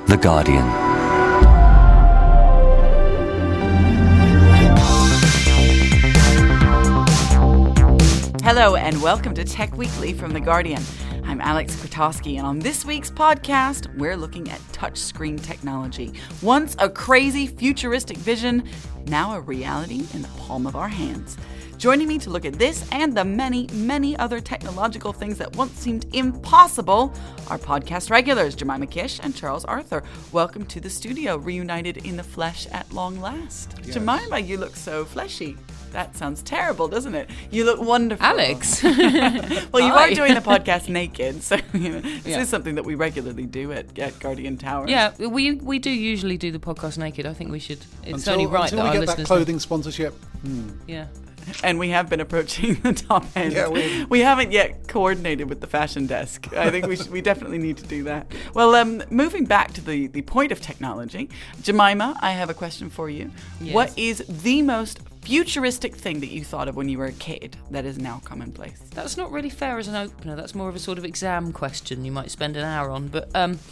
The Guardian. Hello and welcome to Tech Weekly from The Guardian. I'm Alex Kwiatkowski, and on this week's podcast, we're looking at touchscreen technology. Once a crazy futuristic vision, now a reality in the palm of our hands. Joining me to look at this and the many, many other technological things that once seemed impossible are podcast regulars Jemima Kish and Charles Arthur. Welcome to the studio, reunited in the flesh at long last. Yes. Jemima, you look so fleshy. That sounds terrible, doesn't it? You look wonderful. Alex. Well, you are doing the podcast naked, so this is something that we regularly do at Guardian Towers. Yeah, we do usually do the podcast naked. I think we should. It's only right until that we our get listeners that clothing sponsorship. Yeah. And we have been approaching the top end. Yeah, we haven't yet coordinated with the fashion desk. I think we definitely need to do that. Well, moving back to the point of technology, Jemima, I have a question for you. Yes. What is the most futuristic thing that you thought of when you were a kid that is now commonplace? That's not really fair as an opener. That's more of a sort of exam question you might spend an hour on. But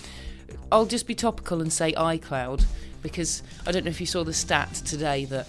I'll just be topical and say iCloud, because I don't know if you saw the stat today that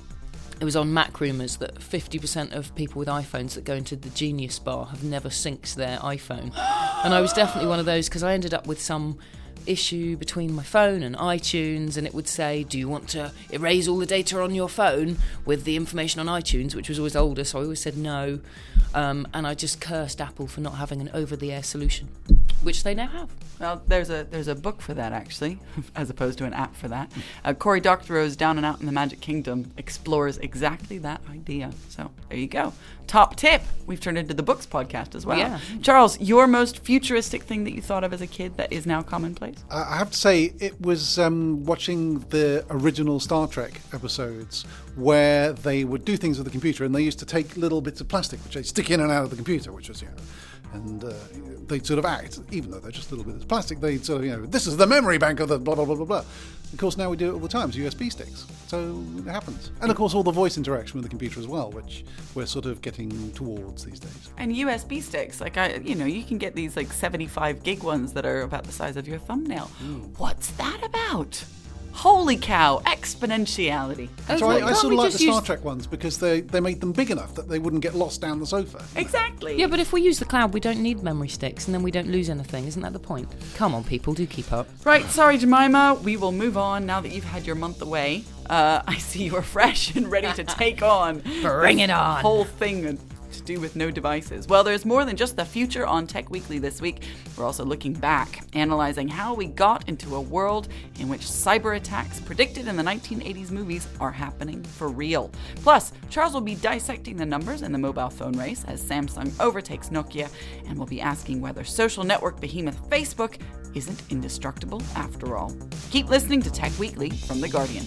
it was on Mac Rumours that 50% of people with iPhones that go into the Genius Bar have never synced their iPhone. And I was definitely one of those, because I ended up with some issue between my phone and iTunes, and it would say, do you want to erase all the data on your phone with the information on iTunes, which was always older, so I always said no. And I just cursed Apple for not having an over-the-air solution, which they now have. Well, there's a book for that, actually, as opposed to an app for that. Cory Doctorow's Down and Out in the Magic Kingdom explores exactly that idea. So there you go. Top tip. We've turned into the books podcast as well. Yeah. Charles, your most futuristic thing that you thought of as a kid that is now commonplace? I have to say, it was watching the original Star Trek episodes where they would do things with the computer, and they used to take little bits of plastic which they stick in and out of the computer, which was, and they'd sort of act, even though they're just little bits of plastic, they'd sort of, this is the memory bank of the blah, blah, blah, blah, blah. Of course, now we do it all the time, it's USB sticks. So it happens. And of course, all the voice interaction with the computer as well, which we're sort of getting towards these days. And USB sticks, you can get these 75 gig ones that are about the size of your thumbnail. What's that about? Holy cow, exponentiality. So I sort of like the Star Trek ones because they made them big enough that they wouldn't get lost down the sofa. Exactly. Yeah, but if we use the cloud, we don't need memory sticks, and then we don't lose anything. Isn't that the point? Come on, people, do keep up. Right, sorry, Jemima. We will move on now that you've had your month away. I see you're fresh and ready to take on. Bring it on. Whole thing to do with no devices. Well, there's more than just the future on Tech Weekly this week. We're also looking back, analyzing how we got into a world in which cyber attacks predicted in the 1980s movies are happening for real. Plus, Charles will be dissecting the numbers in the mobile phone race as Samsung overtakes Nokia, and we'll be asking whether social network behemoth Facebook isn't indestructible after all. Keep listening to Tech Weekly from The Guardian.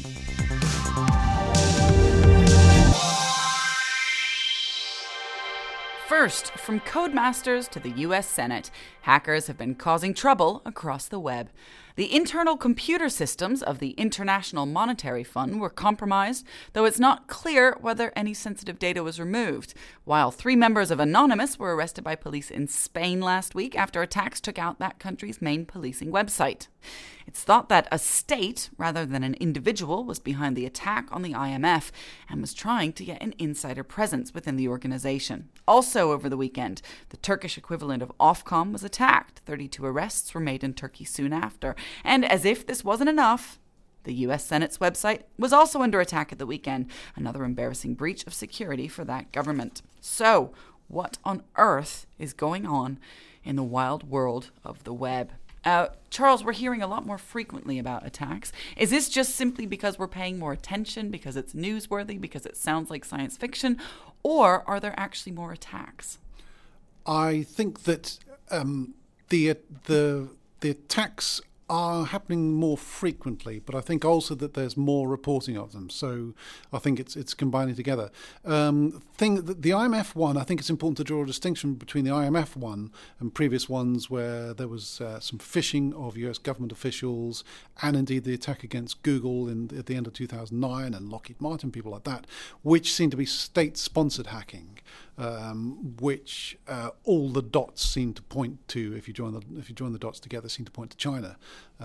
First, from Codemasters to the U.S. Senate, hackers have been causing trouble across the web. The internal computer systems of the International Monetary Fund were compromised, though it's not clear whether any sensitive data was removed, while 3 members of Anonymous were arrested by police in Spain last week after attacks took out that country's main policing website. It's thought that a state, rather than an individual, was behind the attack on the IMF and was trying to get an insider presence within the organization. Also over the weekend, the Turkish equivalent of Ofcom was attacked. 32 arrests were made in Turkey soon after. And as if this wasn't enough, the U.S. Senate's website was also under attack at the weekend, another embarrassing breach of security for that government. So, what on earth is going on in the wild world of the web? Charles, we're hearing a lot more frequently about attacks. Is this just simply because we're paying more attention, because it's newsworthy, because it sounds like science fiction, or are there actually more attacks? I think that the attacks are happening more frequently, but I think also that there's more reporting of them. So I think it's combining together. The IMF one, I think it's important to draw a distinction between the IMF one and previous ones where there was some phishing of US government officials, and indeed the attack against Google at the end of 2009 and Lockheed Martin, people like that, which seem to be state-sponsored hacking. which all the dots seem to point to. If you join the dots together, seem to point to China.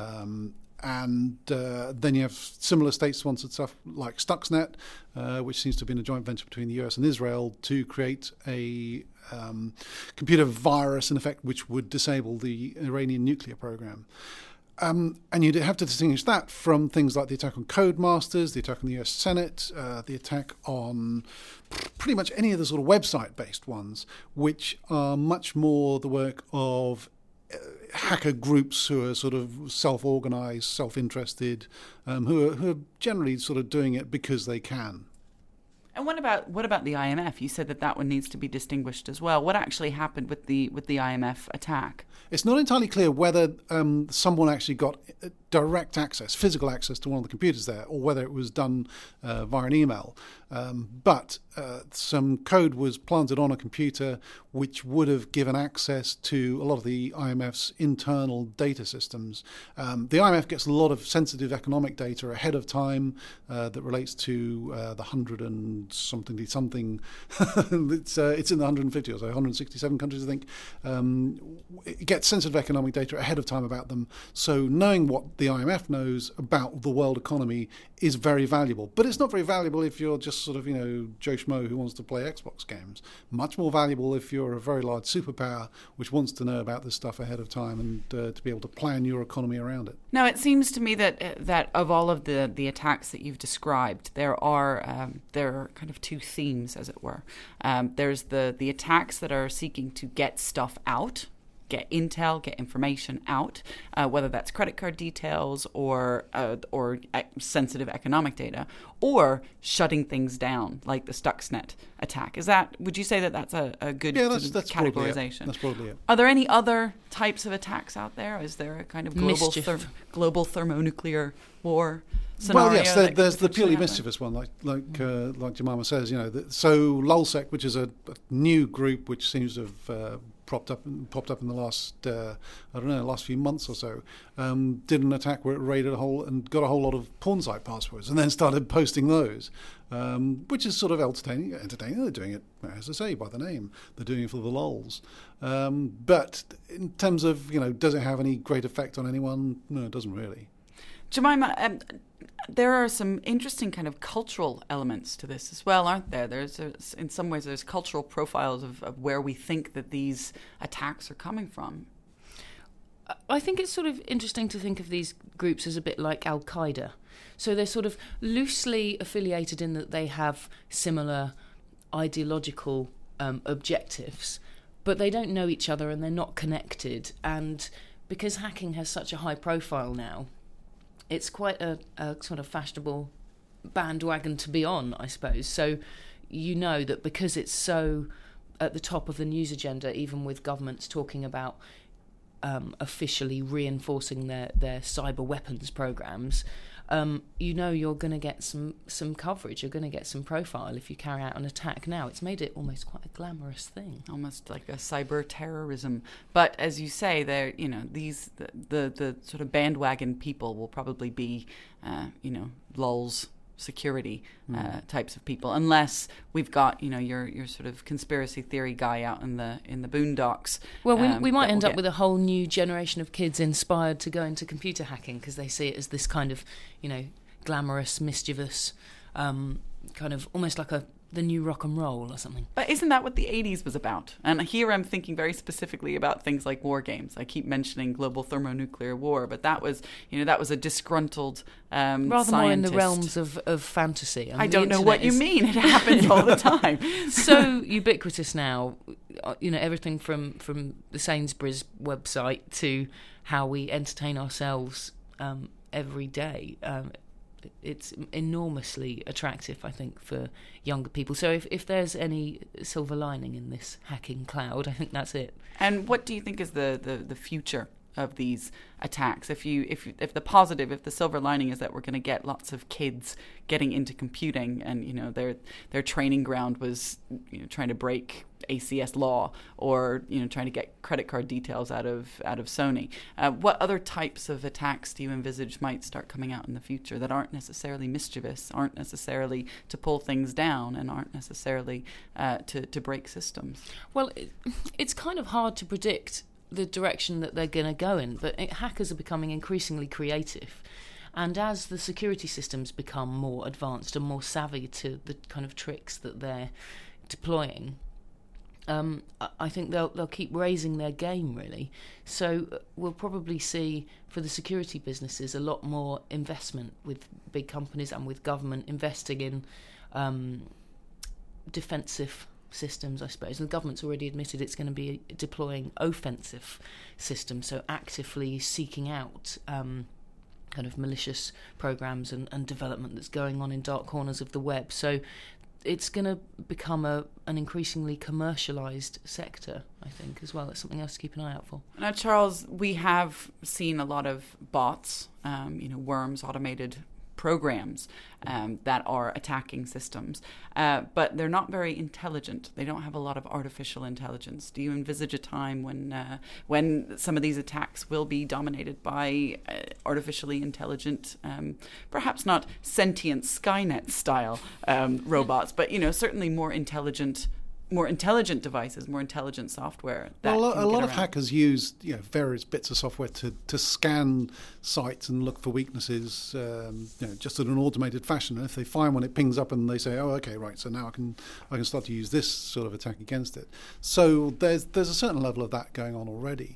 And then you have similar state-sponsored stuff like Stuxnet, which seems to have been a joint venture between the US and Israel to create a computer virus, in effect, which would disable the Iranian nuclear program. And you'd have to distinguish that from things like the attack on Codemasters, the attack on the US Senate, the attack on pretty much any of the sort of website-based ones, which are much more the work of hacker groups who are sort of self-organized, self-interested, who are generally sort of doing it because they can. And what about the IMF? You said that one needs to be distinguished as well. What actually happened with the IMF attack? It's not entirely clear whether someone actually got direct access, physical access to one of the computers there, or whether it was done via an email. But some code was planted on a computer which would have given access to a lot of the IMF's internal data systems. The IMF gets a lot of sensitive economic data ahead of time that relates to the 100 and something. It's in the 150 or so, 167 countries, I think. It gets sensitive economic data ahead of time about them. So knowing what the IMF knows about the world economy is very valuable. But it's not very valuable if you're just sort of, Joe Schmo who wants to play Xbox games. Much more valuable if you're a very large superpower which wants to know about this stuff ahead of time and to be able to plan your economy around it. Now, it seems to me that of all of the attacks that you've described, there are kind of two themes, as it were. There's the attacks that are seeking to get stuff out, get intel, get information out, whether that's credit card details or sensitive economic data, or shutting things down, like the Stuxnet attack. Would you say that that's a good that's categorization? That's probably it. Are there any other types of attacks out there? Is there a kind of global thermonuclear war scenario? Well, yes, there's the purely mischievous one, like Jemima says. So LulzSec, which is a new group which seems to have popped up in the last last few months or so, did an attack where it raided got a whole lot of porn site passwords and then started posting those, which is sort of entertaining. They're doing it, as I say, by the name. They're doing it for the lols. But in terms of, does it have any great effect on anyone? No, it doesn't really. Jemima, there are some interesting kind of cultural elements to this as well, aren't there? In some ways, there's cultural profiles of where we think that these attacks are coming from. I think it's sort of interesting to think of these groups as a bit like Al-Qaeda. So they're sort of loosely affiliated in that they have similar ideological objectives, but they don't know each other and they're not connected. And because hacking has such a high profile now, it's quite a sort of fashionable bandwagon to be on, I suppose. So that because it's so at the top of the news agenda, even with governments talking about officially reinforcing their cyber weapons programs, you're going to get some coverage. You're going to get some profile if you carry out an attack. Now it's made it almost quite a glamorous thing, almost like a cyber terrorism. But as you say, there, these the sort of bandwagon people will probably be, lulz security types of people, unless we've got your sort of conspiracy theory guy out in the boondocks. Well, we might end up with a whole new generation of kids inspired to go into computer hacking because they see it as this kind of glamorous, mischievous, kind of almost like the new rock and roll or something. But isn't that what the 80s was about? And here I'm thinking very specifically about things like war games. I keep mentioning global thermonuclear war, but that was a disgruntled rather scientist. More in the realms of fantasy. I don't know what you mean. It happens all the time. So ubiquitous now. Everything from the Sainsbury's website to how we entertain ourselves every day. It's enormously attractive, I think, for younger people. So if there's any silver lining in this hacking cloud, I think that's it. And what do you think is the future of these attacks? If the silver lining is that we're going to get lots of kids getting into computing, and their training ground was trying to break ACS law, or trying to get credit card details out of Sony. What other types of attacks do you envisage might start coming out in the future that aren't necessarily mischievous, aren't necessarily to pull things down, and aren't necessarily to break systems? Well, it's kind of hard to predict the direction that they're going to go in, but hackers are becoming increasingly creative. And as the security systems become more advanced and more savvy to the kind of tricks that they're deploying, I think they'll keep raising their game, really. So we'll probably see, for the security businesses, a lot more investment with big companies and with government investing in defensive systems, I suppose. And the government's already admitted it's going to be deploying offensive systems, so actively seeking out kind of malicious programs and development that's going on in dark corners of the web. So it's going to become an increasingly commercialised sector, I think, as well. That's something else to keep an eye out for. Now, Charles, we have seen a lot of bots, worms, automated programs that are attacking systems, but they're not very intelligent. They don't have a lot of artificial intelligence. Do you envisage a time when some of these attacks will be dominated by artificially intelligent, perhaps not sentient Skynet style robots, but certainly more intelligent devices, more intelligent software. A lot of hackers use various bits of software to scan sites and look for weaknesses, just in an automated fashion. And if they find one, it pings up and they say, "Oh, okay, right. So now I can start to use this sort of attack against it." So there's a certain level of that going on already.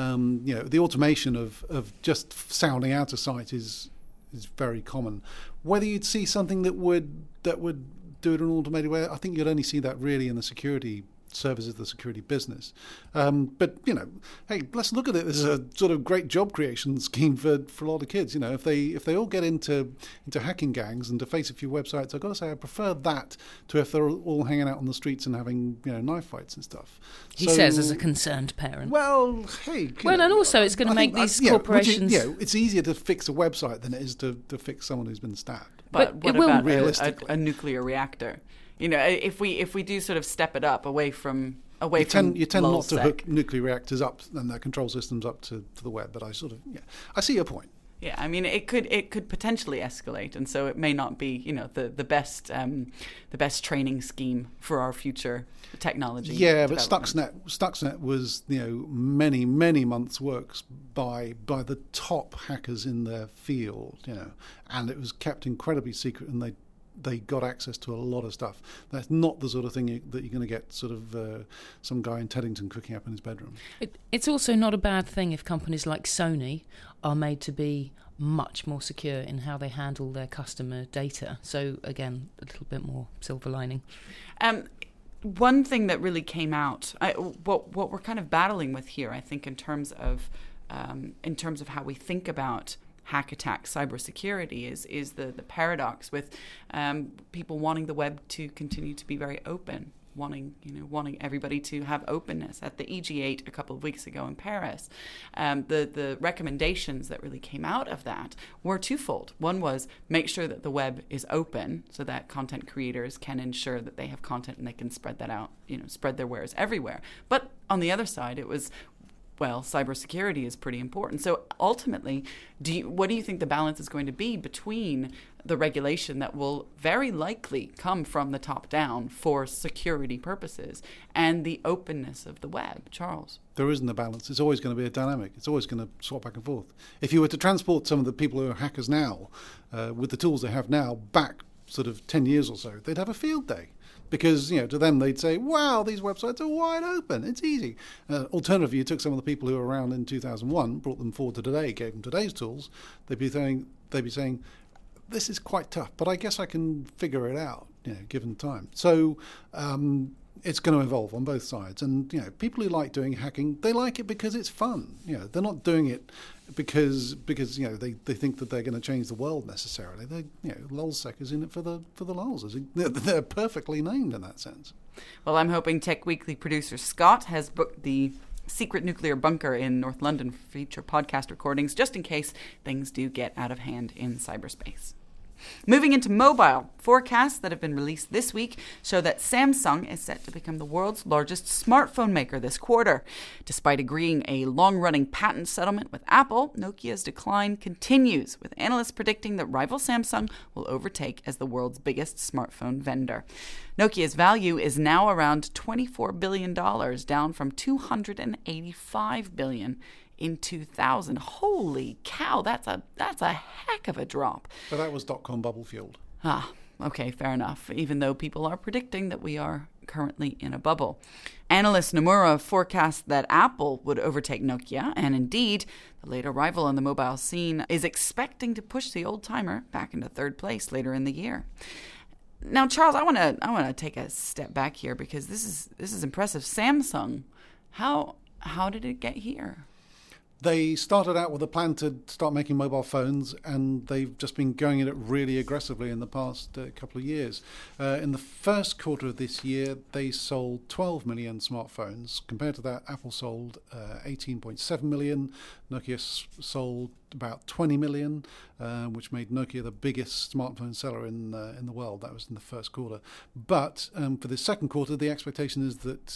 The automation of just sounding out a site is very common. Whether you'd see something that would do it in an automated way, I think you'd only see that really in the security services, the security business. But hey, let's look at it as a sort of great job creation scheme for a lot of kids. If they all get into hacking gangs and deface a few websites, I've got to say I prefer that to if they're all hanging out on the streets and having knife fights and stuff. He says as a concerned parent. Well, hey. And also it's going to make these corporations. It's easier to fix a website than it is to fix someone who's been stabbed. But what about a nuclear reactor? If we do sort of step it up away from you tend not to hook nuclear reactors up and their control systems up to the web. But I I see your point. Yeah, I mean it could potentially escalate, and so it may not be the best training scheme for our future technology. Yeah, but Stuxnet was many months' works by the top hackers in their field, and it was kept incredibly secret, and they got access to a lot of stuff. That's not the sort of thing that you're going to get sort of some guy in Teddington cooking up in his bedroom. It's also not a bad thing if companies like Sony are made to be much more secure in how they handle their customer data. So, again, a little bit more silver lining. One thing that really came out, what we're kind of battling with here, I think, in terms of how we think about hack attack cybersecurity is the paradox with people wanting the web to continue to be very open, wanting everybody to have openness. At the EG8 a couple of weeks ago in Paris, the recommendations that really came out of that were twofold. One was make sure that the web is open so that content creators can ensure that they have content and they can spread that out, spread their wares everywhere. But on the other side, it was, well, cybersecurity is pretty important. So ultimately, what do you think the balance is going to be between the regulation that will very likely come from the top down for security purposes and the openness of the web? Charles? There isn't a balance. It's always going to be a dynamic. It's always going to swap back and forth. If you were to transport some of the people who are hackers now with the tools they have now back sort of 10 years or so, they'd have a field day. Because, to them, they'd say, wow, these websites are wide open. It's easy. Alternatively, you took some of the people who were around in 2001, brought them forward to today, gave them today's tools, they'd be saying, this is quite tough, but I guess I can figure it out, given time. So it's going to evolve on both sides. And, people who like doing hacking, they like it because it's fun. They're not doing it because they think that they're going to change the world necessarily. LulzSec is in it for the lulz. They're perfectly named in that sense. Well, I'm hoping Tech Weekly producer Scott has booked the secret nuclear bunker in North London for future podcast recordings, just in case things do get out of hand in cyberspace. Moving into mobile, forecasts that have been released this week show that Samsung is set to become the world's largest smartphone maker this quarter. Despite agreeing a long-running patent settlement with Apple, Nokia's decline continues, with analysts predicting that rival Samsung will overtake as the world's biggest smartphone vendor. Nokia's value is now around $24 billion, down from $285 billion in 2000. Holy cow, that's a heck of a drop. But that was dot-com bubble fueled. Okay, fair enough, even though people are predicting that we are currently in a bubble. Analyst Nomura forecast that Apple would overtake Nokia, and indeed, the later rival on the mobile scene is expecting to push the old-timer back into third place later in the year. Now, Charles, I want to take a step back here because this is impressive. Samsung, how did it get here? They started out with a plan to start making mobile phones, and they've just been going at it really aggressively in the past couple of years. In the first quarter of this year, they sold 12 million smartphones. Compared to that, Apple sold 18.7 million. Nokia sold about 20 million, which made Nokia the biggest smartphone seller in the world. That was in the first quarter. But for the second quarter, the expectation is that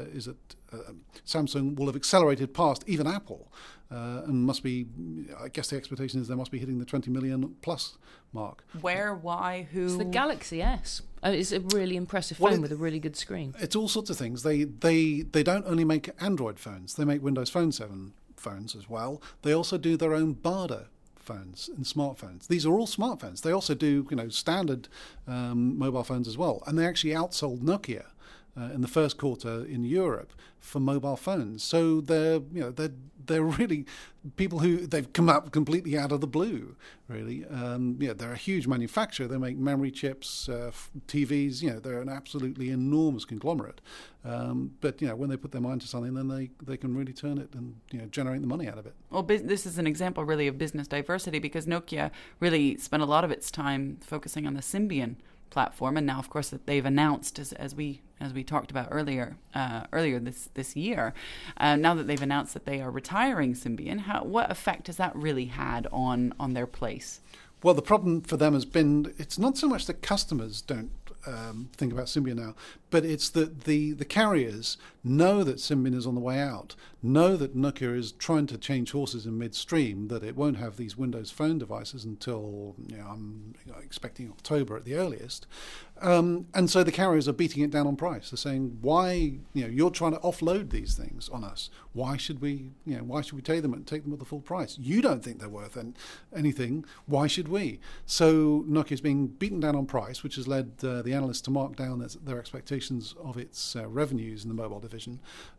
Samsung will have accelerated past even Apple, and must be. I guess the expectation is they must be hitting the 20 million plus mark. Where, why, who? It's the Galaxy S. It's a really impressive phone with a really good screen. It's all sorts of things. They don't only make Android phones. They make Windows Phone 7 phones as well. They also do their own Bada phones and smartphones. These are all smartphones. They also do standard mobile phones as well, and they actually outsold Nokia in the first quarter in Europe for mobile phones. So they're really people who they've come up completely out of the blue. Really, they're a huge manufacturer. They make memory chips, TVs. They're an absolutely enormous conglomerate. But when they put their mind to something, then they can really turn it and generate the money out of it. Well, this is an example really of business diversity, because Nokia really spent a lot of its time focusing on the Symbian platform, and now, of course, that they've announced, as we talked about earlier this year, now that they've announced that they are retiring Symbian, what effect has that really had on their place? Well, the problem for them has been it's not so much that customers don't think about Symbian now, but it's that the carriers know that Symbian is on the way out, know that Nokia is trying to change horses in midstream, that it won't have these Windows Phone devices until I'm expecting October at the earliest, and so the carriers are beating it down on price. They're saying, why you're trying to offload these things on us? Why should we take them at the full price? You don't think they're worth anything. Why should we? So Nokia's being beaten down on price, which has led the analysts to mark down their expectations of its revenues in the mobile division.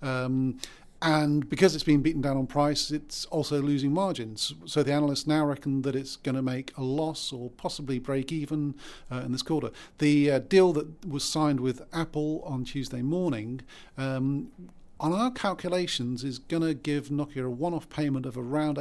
And because it's been beaten down on price, it's also losing margins. So the analysts now reckon that it's going to make a loss or possibly break even in this quarter. The deal that was signed with Apple on Tuesday morning, on our calculations, is going to give Nokia a one-off payment of around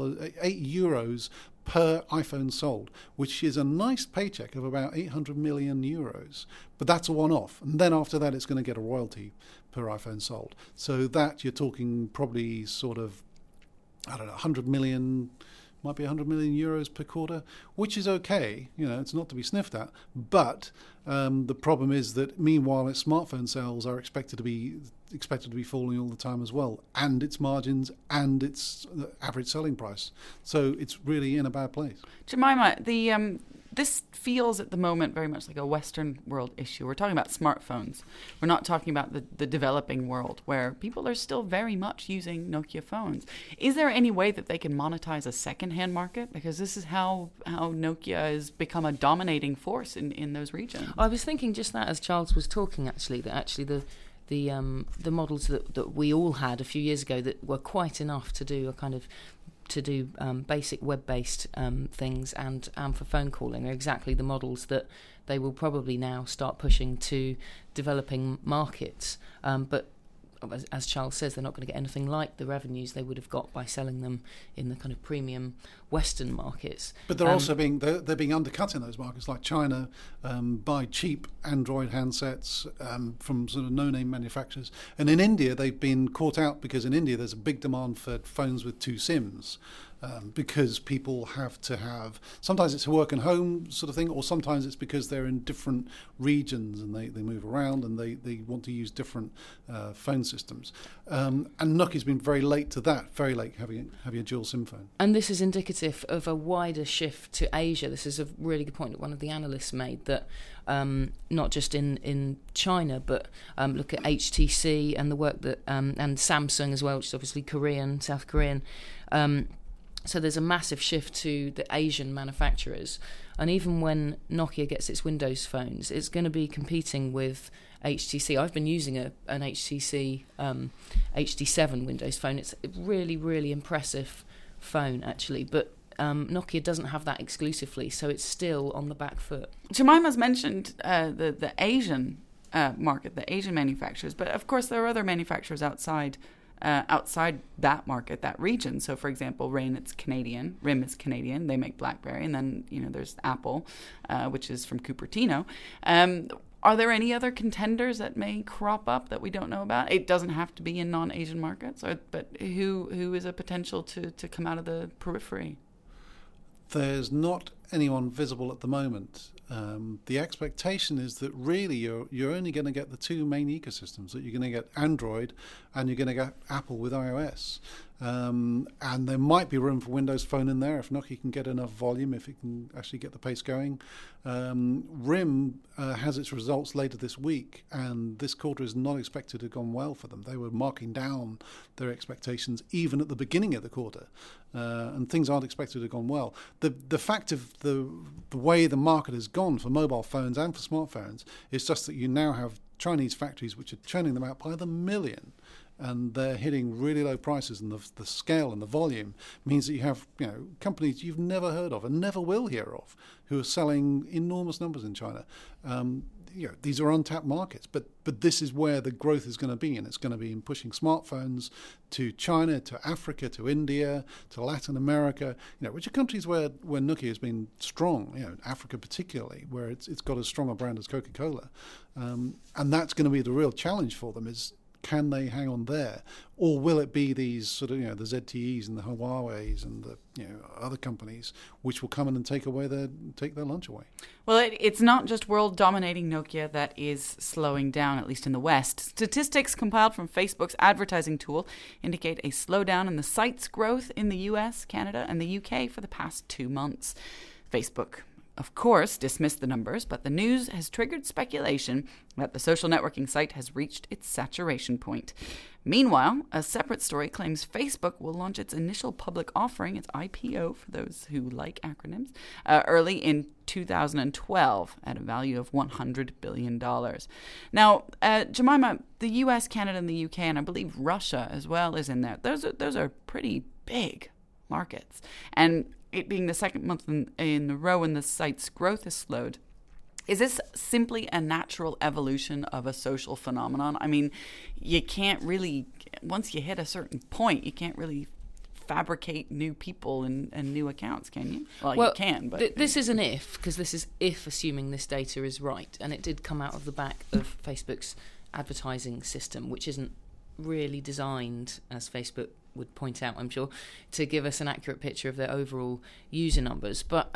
€8 per iPhone sold, which is a nice paycheck of about 800 million euros. But that's a one-off. And then after that, it's going to get a royalty per iPhone sold. So that you're talking probably sort of, 100 million, might be 100 million euros per quarter, which is okay. It's not to be sniffed at. But the problem is that meanwhile, its smartphone sales are expected to be falling all the time as well, and its margins and its average selling price. So it's really in a bad place. Jemima, this feels at the moment very much like a Western world issue. We're talking about smartphones. We're not talking about the developing world, where people are still very much using Nokia phones. Is there any way that they can monetize a second-hand market? Because this is how Nokia has become a dominating force in those regions. I was thinking just that as Charles was talking, that the models that we all had a few years ago that were quite enough to do basic web-based things and for phone calling are exactly the models that they will probably now start pushing to developing markets. But as Charles says, they're not going to get anything like the revenues they would have got by selling them in the kind of premium Western markets. But they're also being undercut in those markets, like China, by cheap Android handsets from sort of no-name manufacturers. And in India, they've been caught out because in India there's a big demand for phones with two SIMs. because people have to have, sometimes it's a work and home sort of thing, or sometimes it's because they're in different regions and they move around and they want to use different phone systems. And Nokia's been very late to that, very late having a dual SIM phone. And this is indicative of a wider shift to Asia. This is a really good point that one of the analysts made, that not just in China, but look at HTC and the work that, and Samsung as well, which is obviously Korean, South Korean. So there's a massive shift to the Asian manufacturers. And even when Nokia gets its Windows phones, it's going to be competing with HTC. I've been using an HTC HD7 Windows phone. It's a really, really impressive phone, actually. But Nokia doesn't have that exclusively, so it's still on the back foot. Jemima's mentioned the Asian market, the Asian manufacturers, but of course there are other manufacturers outside that market, that region. So, for example, RIM is Canadian. They make BlackBerry, and then there's Apple, which is from Cupertino. Are there any other contenders that may crop up that we don't know about? It doesn't have to be in non-Asian markets, but who is a potential to come out of the periphery? There's not anyone visible at the moment. The expectation is that really you're only going to get the two main ecosystems, that you're going to get Android and you're going to get Apple with iOS. And there might be room for Windows Phone in there if Nokia can get enough volume, if it can actually get the pace going. RIM has its results later this week, and this quarter is not expected to have gone well for them. They were marking down their expectations even at the beginning of the quarter, and things aren't expected to have gone well. The fact of the way the market has gone for mobile phones and for smartphones is just that you now have Chinese factories which are churning them out by the million, and they're hitting really low prices, and the scale and the volume means that you have companies you've never heard of and never will hear of who are selling enormous numbers in China. These are untapped markets, but this is where the growth is going to be, and it's going to be in pushing smartphones to China, to Africa, to India, to Latin America, which are countries where Nokia has been strong, Africa particularly, where it's got as strong a brand as Coca-Cola. And that's going to be the real challenge for them, is can they hang on there, or will it be these sort of the ZTEs and the Huaweis and the other companies which will come in and take their lunch away? Well, it's not just world dominating Nokia that is slowing down, at least in the West. Statistics compiled from Facebook's advertising tool indicate a slowdown in the site's growth in the US, Canada, and the UK for the past 2 months. Facebook, of course, dismissed the numbers, but the news has triggered speculation that the social networking site has reached its saturation point. Meanwhile, a separate story claims Facebook will launch its initial public offering, its IPO for those who like acronyms, early in 2012 at a value of $100 billion. Now, Jemima, the US, Canada, and the UK, and I believe Russia as well is in there. Those are pretty big markets. And it being the second month in a row when the site's growth has slowed, is this simply a natural evolution of a social phenomenon? I mean, you can't really, once you hit a certain point, you can't really fabricate new people and new accounts, can you? Well, you can, but... This is an if, because this is if assuming this data is right, and it did come out of the back of Facebook's advertising system, which isn't really designed, as Facebook would point out, I'm sure, to give us an accurate picture of their overall user numbers. But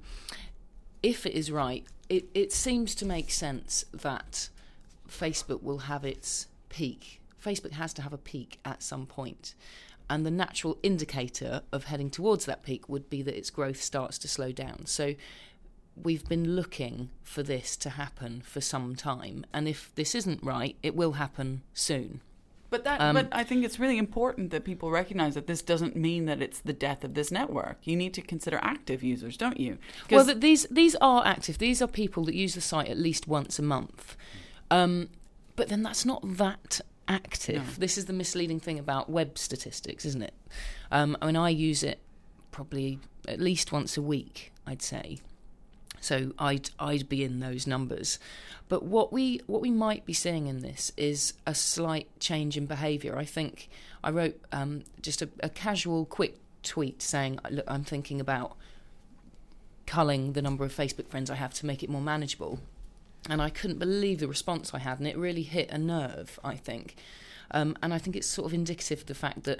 if it is right, it seems to make sense that Facebook will have its peak. Facebook has to have a peak at some point. And the natural indicator of heading towards that peak would be that its growth starts to slow down. So we've been looking for this to happen for some time. And if this isn't right, it will happen soon. But I think it's really important that people recognize that this doesn't mean that it's the death of this network. You need to consider active users, don't you? Well, these are active. These are people that use the site at least once a month. But then that's not that active. No. This is the misleading thing about web statistics, isn't it? I mean, I use it probably at least once a week, I'd say. So I'd be in those numbers. But what we might be seeing in this is a slight change in behaviour. I think I wrote just a casual, quick tweet saying, look, I'm thinking about culling the number of Facebook friends I have to make it more manageable. And I couldn't believe the response I had, and it really hit a nerve, I think. And I think it's sort of indicative of the fact that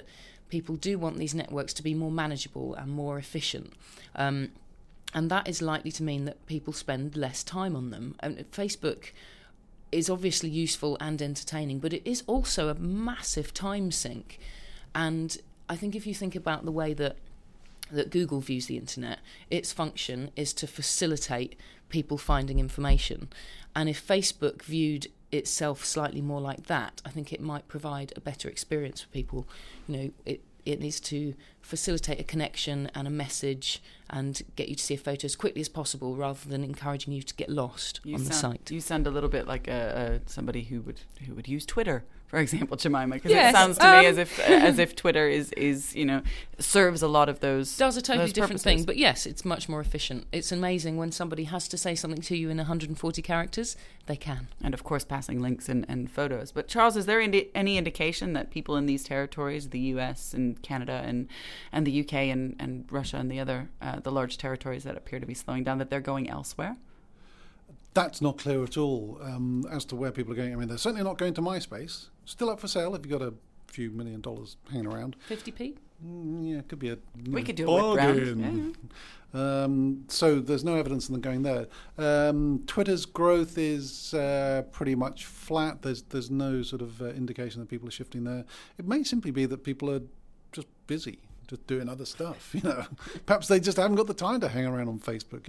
people do want these networks to be more manageable and more efficient. And that is likely to mean that people spend less time on them. And Facebook is obviously useful and entertaining, but it is also a massive time sink. And I think if you think about the way that Google views the internet, its function is to facilitate people finding information. And if Facebook viewed itself slightly more like that, I think it might provide a better experience for people. It needs to facilitate a connection and a message and get you to see a photo as quickly as possible, rather than encouraging you to get lost on the site. You sound a little bit like somebody who would use Twitter, for example, Jemima, because Yes, it sounds to me as if Twitter is serves a lot of those. Does a totally different purposes. thing, but yes, it's much more efficient. It's amazing when somebody has to say something to you in 140 characters, they can. And of course, passing links and photos. But Charles, is there any indication that people in these territories, the US and Canada and the UK and Russia and the other the large territories that appear to be slowing down, that they're going elsewhere? That's not clear at all as to where people are going. I mean, they're certainly not going to MySpace. Still up for sale if you've got a few $1 million hanging around. 50p? Yeah, it could be a We could do a whip round. Yeah. So there's no evidence of them going there. Twitter's growth is pretty much flat. There's no sort of indication that people are shifting there. It may simply be that people are just busy, just doing other stuff. Perhaps they just haven't got the time to hang around on Facebook.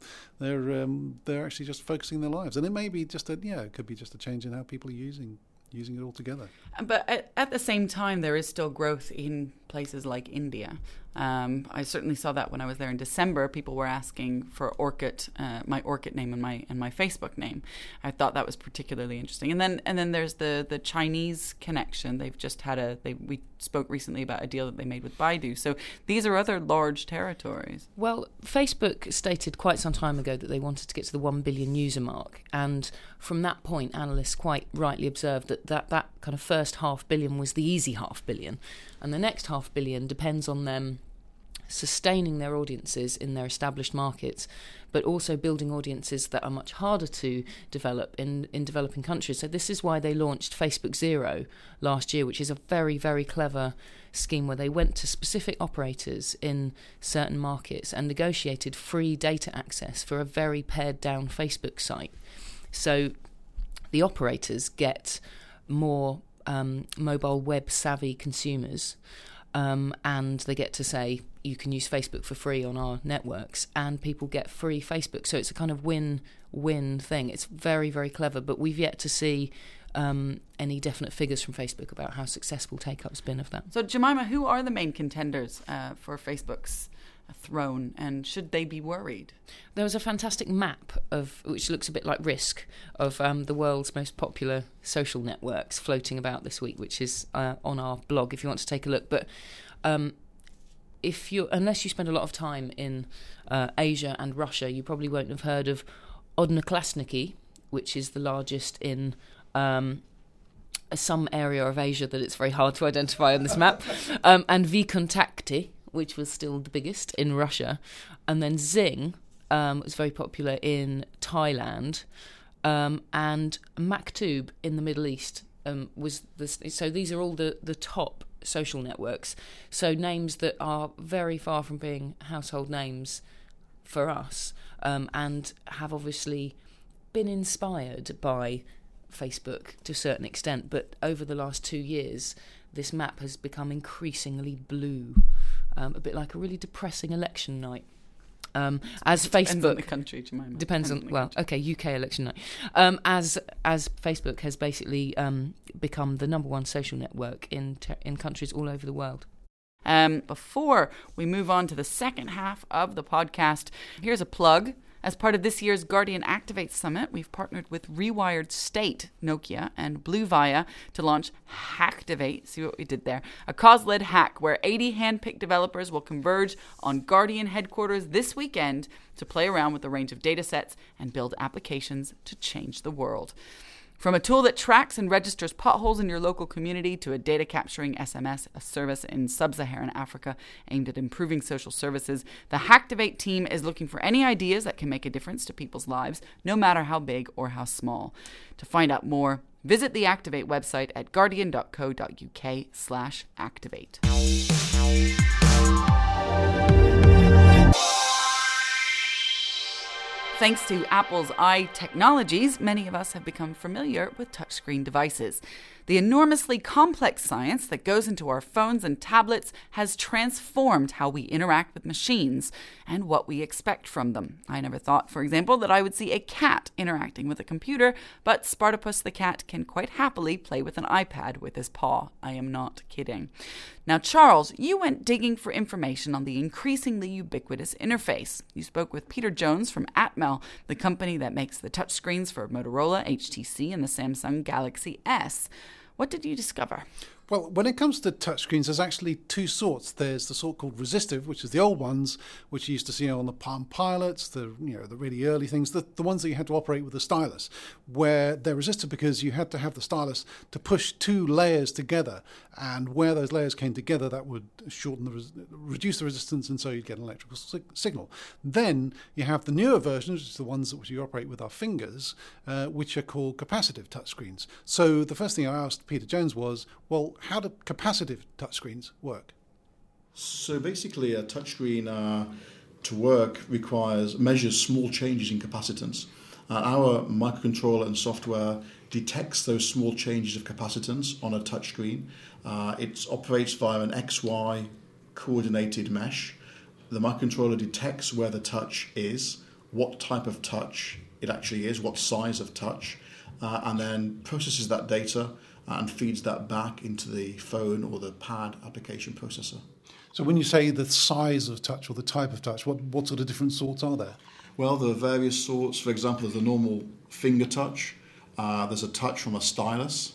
They're actually just focusing their lives, and it may be just it could be just a change in how people are using it all together. But at the same time, there is still growth in places like India. I certainly saw that when I was there in December. People were asking for Orkut, my Orkut name and my Facebook name. I thought that was particularly interesting. And then there's the Chinese connection. They've just had we spoke recently about a deal that they made with Baidu. So these are other large territories. Well, Facebook stated quite some time ago that they wanted to get to the 1 billion user mark. And from that point, analysts quite rightly observed that kind of first 500 million was the easy 500 million. And the next 500 million depends on them sustaining their audiences in their established markets, but also building audiences that are much harder to develop in developing countries. So this is why they launched Facebook Zero last year, which is a very, very clever scheme where they went to specific operators in certain markets and negotiated free data access for a very pared down Facebook site. So the operators get more mobile web savvy consumers, and they get to say, you can use Facebook for free on our networks, and people get free Facebook. So it's a kind of win-win thing. It's very, very clever, but we've yet to see any definite figures from Facebook about how successful take-up's been of that. So Jemima, who are the main contenders for Facebook's throne, and should they be worried? There was a fantastic map which looks a bit like Risk, of the world's most popular social networks floating about this week, which is on our blog if you want to take a look. But unless you spend a lot of time in Asia and Russia, you probably won't have heard of Odnoklassniki, which is the largest in some area of Asia that it's very hard to identify on this map, and VKontakte, which was still the biggest in Russia, and then Xing was very popular in Thailand, and Maktub in the Middle East was this. So these are all the top social networks. So names that are very far from being household names for us, and have obviously been inspired by Facebook to a certain extent. But over the last 2 years, this map has become increasingly blue. A bit like a really depressing election night. As Facebook depends on the country, Jemima. Depends on UK election night. As Facebook has basically become the number one social network in countries all over the world. Before we move on to the second half of the podcast, here's a plug. As part of this year's Guardian Activate Summit, we've partnered with Rewired State, Nokia, and BlueVia to launch Hacktivate. See what we did there? A cause-led hack where 80 hand-picked developers will converge on Guardian headquarters this weekend to play around with a range of data sets and build applications to change the world. From a tool that tracks and registers potholes in your local community to a data capturing SMS, a service in sub-Saharan Africa aimed at improving social services, the Hacktivate team is looking for any ideas that can make a difference to people's lives, no matter how big or how small. To find out more, Visit the Activate website at guardian.co.uk/activate. Thanks to Apple's iTechnologies, many of us have become familiar with touchscreen devices. The enormously complex science that goes into our phones and tablets has transformed how we interact with machines and what we expect from them. I never thought, for example, that I would see a cat interacting with a computer, but Spartopus the cat can quite happily play with an iPad with his paw. I am not kidding. Now, Charles, you went digging for information on the increasingly ubiquitous interface. You spoke with Peter Jones from Atmel, the company that makes the touchscreens for Motorola, HTC, and the Samsung Galaxy S. What did you discover? Well, when it comes to touchscreens, there's actually two sorts. There's the sort called resistive, which is the old ones, which you used to see on the Palm Pilots, the really early things, the ones that you had to operate with a stylus, where they're resistive because you had to have the stylus to push two layers together, and where those layers came together, that would reduce the resistance, and so you'd get an electrical signal. Then you have the newer versions, which are the ones that you operate with our fingers, which are called capacitive touchscreens. So the first thing I asked Peter Jones was, well, how do capacitive touchscreens work? So basically, a touchscreen to work measures small changes in capacitance. Our microcontroller and software detects those small changes of capacitance on a touchscreen. It operates via an XY coordinated mesh. The microcontroller detects where the touch is, what type of touch it actually is, what size of touch, and then processes that data and feeds that back into the phone or the pad application processor. So when you say the size of touch or the type of touch, what sort of different sorts are there? Well, there are various sorts. For example, there's a normal finger touch. There's a touch from a stylus.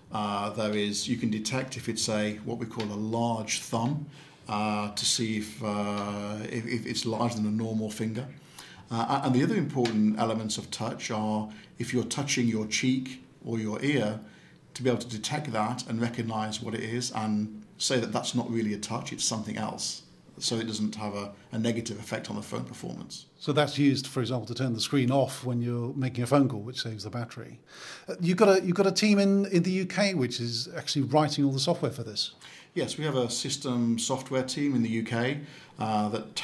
You can detect if it's what we call a large thumb to see if it's larger than a normal finger. And the other important elements of touch are if you're touching your cheek or your ear, to be able to detect that and recognize what it is and say that that's not really a touch, it's something else, so it doesn't have a negative effect on the phone performance. So that's used, for example, to turn the screen off when you're making a phone call, which saves the battery. You've got a team in the UK which is actually writing all the software for this. Yes, we have a system software team in the UK that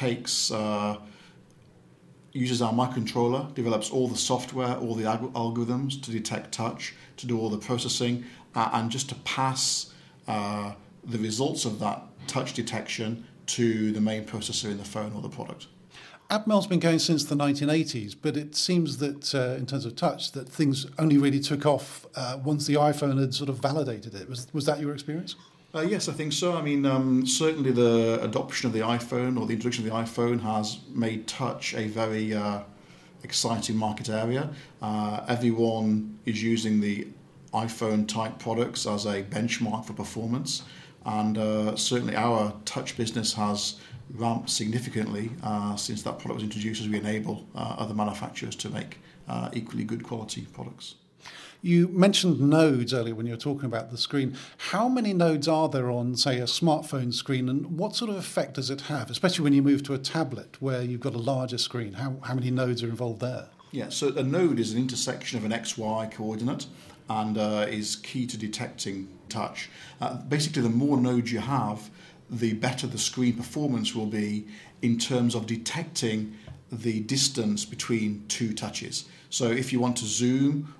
uses our microcontroller, develops all the software, all the algorithms to detect touch, to do all the processing, and just to pass the results of that touch detection to the main processor in the phone or the product. Atmel's been going since the 1980s, but it seems that in terms of touch, that things only really took off once the iPhone had sort of validated it. Was that your experience? Yes, I think so. I mean, certainly the adoption of the iPhone or the introduction of the iPhone has made touch a very exciting market area. Everyone is using the iPhone-type products as a benchmark for performance, and certainly our touch business has ramped significantly since that product was introduced as we enable other manufacturers to make equally good quality products. You mentioned nodes earlier when you were talking about the screen. How many nodes are there on, say, a smartphone screen, and what sort of effect does it have, especially when you move to a tablet where you've got a larger screen? How many nodes are involved there? Yeah, so a node is an intersection of an XY coordinate and is key to detecting touch. Basically, the more nodes you have, the better the screen performance will be in terms of detecting the distance between two touches. So if you want to zoom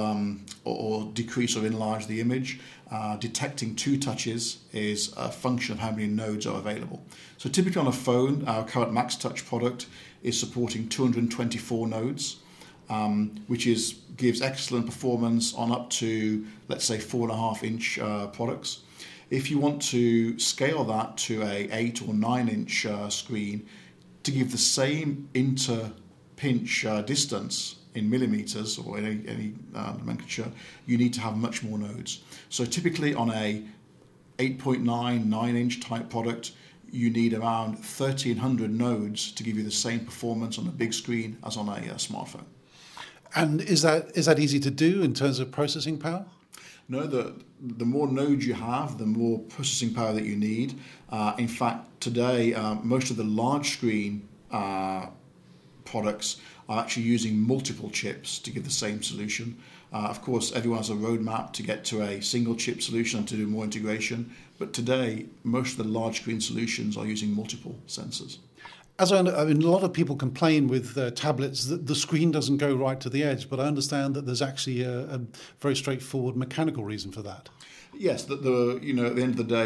or decrease or enlarge the image, detecting two touches is a function of how many nodes are available. So typically on a phone, our current Max Touch product is supporting 224 nodes, which gives excellent performance on up to, let's say, 4.5-inch products. If you want to scale that to a 8 or 9-inch screen to give the same inter-pinch distance in millimeters or any nomenclature, you need to have much more nodes. So typically on a 8.9, 9-inch type product, you need around 1,300 nodes to give you the same performance on a big screen as on a smartphone. And is that easy to do in terms of processing power? No, the more nodes you have, the more processing power that you need. In fact, today, most of the large screen products are actually using multiple chips to give the same solution. Of course, everyone has a roadmap to get to a single chip solution and to do more integration. But today, most of the large screen solutions are using multiple sensors. As I mean, a lot of people complain with tablets that the screen doesn't go right to the edge, but I understand that there's actually a very straightforward mechanical reason for that. Yes, at the end of the day,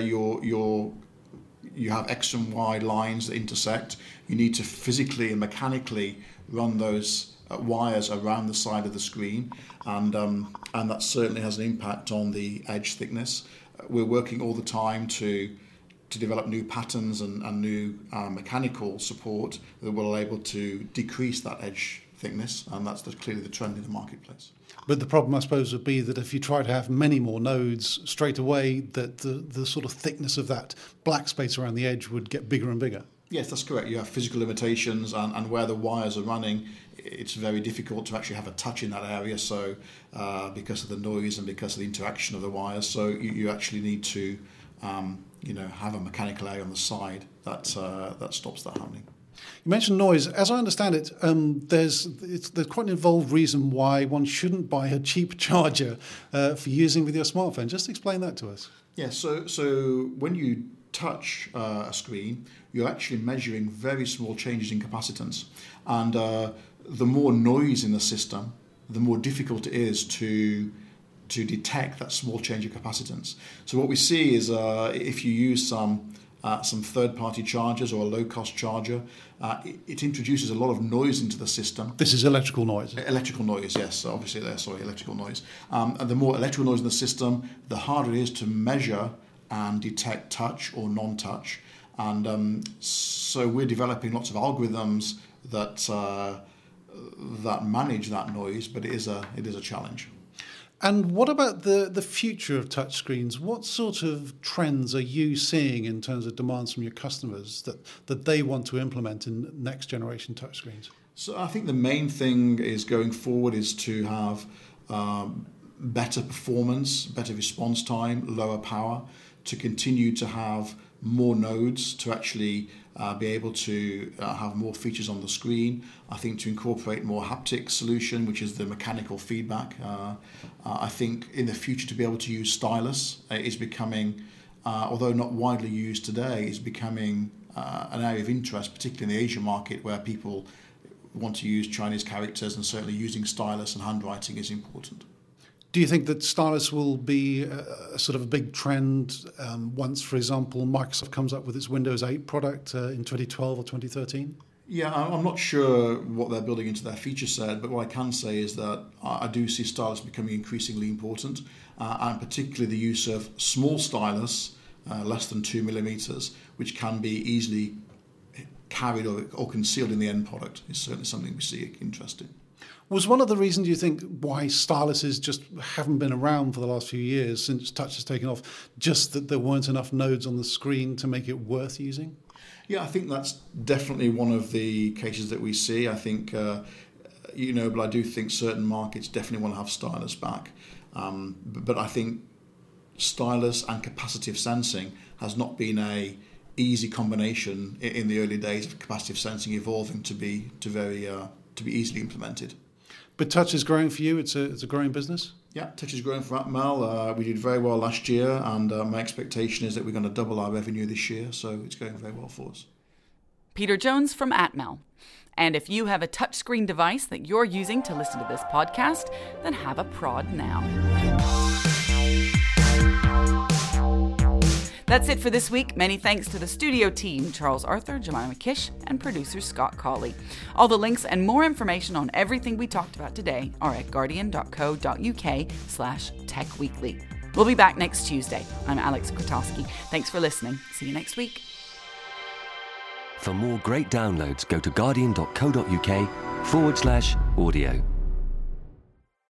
you have X and Y lines that intersect. You need to physically and mechanically run those wires around the side of the screen, and that certainly has an impact on the edge thickness. We're working all the time to develop new patterns and new mechanical support that will enable to decrease that edge thickness, and that's clearly the trend in the marketplace. But the problem, I suppose, would be that if you try to have many more nodes straight away, that the sort of thickness of that black space around the edge would get bigger and bigger. Yes, that's correct. You have physical limitations, and where the wires are running, it's very difficult to actually have a touch in that area. So, because of the noise and because of the interaction of the wires, so you actually need to, have a mechanical area on the side that stops that happening. You mentioned noise. As I understand it, there's quite an involved reason why one shouldn't buy a cheap charger for using with your smartphone. Just explain that to us. Yeah. So when you touch a screen, you're actually measuring very small changes in capacitance, and the more noise in the system, the more difficult it is to detect that small change of capacitance. So what we see is if you use some third-party chargers or a low-cost charger, it introduces a lot of noise into the system. This is electrical noise? Electrical noise, yes. Obviously, electrical noise. And the more electrical noise in the system, the harder it is to measure and detect touch or non-touch. And so we're developing lots of algorithms that manage that noise, but it is a challenge. And what about the future of touchscreens? What sort of trends are you seeing in terms of demands from your customers that they want to implement in next generation touchscreens? So I think the main thing is going forward is to have better performance, better response time, lower power, to continue to have more nodes to actually be able to have more features on the screen. I think to incorporate more haptic solution, which is the mechanical feedback. I think in the future to be able to use stylus is becoming, although not widely used today, is becoming an area of interest, particularly in the Asian market where people want to use Chinese characters, and certainly using stylus and handwriting is important. Do you think that stylus will be a sort of a big trend once, for example, Microsoft comes up with its Windows 8 product in 2012 or 2013? Yeah, I'm not sure what they're building into their feature set, but what I can say is that I do see stylus becoming increasingly important, and particularly the use of small stylus, less than 2 millimeters, which can be easily carried or concealed in the end product, is certainly something we see interest in. Was one of the reasons, you think, why styluses just haven't been around for the last few years since touch has taken off, just that there weren't enough nodes on the screen to make it worth using? Yeah, I think that's definitely one of the cases that we see. I think, but I do think certain markets definitely want to have stylus back. But I think stylus and capacitive sensing has not been a easy combination in the early days of capacitive sensing evolving to be easily implemented. But touch is growing for you. It's a growing business. Yeah, touch is growing for Atmel. We did very well last year, and my expectation is that we're going to double our revenue this year. So it's going very well for us. Peter Jones from Atmel. And if you have a touchscreen device that you're using to listen to this podcast, then have a prod now. That's it for this week. Many thanks to the studio team, Charles Arthur, Jemima Kish, and producer Scott Cawley. All the links and more information on everything we talked about today are at guardian.co.uk/techweekly. We'll be back next Tuesday. I'm Alex Kwiatkowski. Thanks for listening. See you next week. For more great downloads, go to guardian.co.uk/audio.